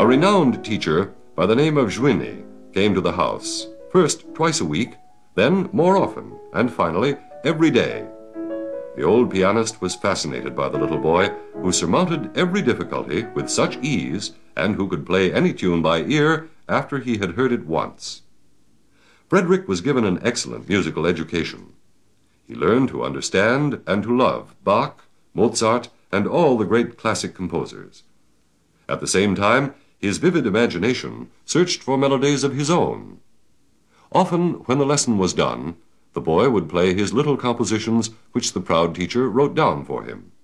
A renowned teacher by the name of Zwingli came to the house, first twice a week, then more often, and finally every day. The old pianist was fascinated by the little boy, who surmounted every difficulty with such ease and who could play any tune by ear after he had heard it once. Frederick was given an excellent musical education. He learned to understand and to love Bach, Mozart, and all the great classic composers. At the same time, his vivid imagination searched for melodies of his own. Often, when the lesson was done, the boy would play his little compositions which the proud teacher wrote down for him.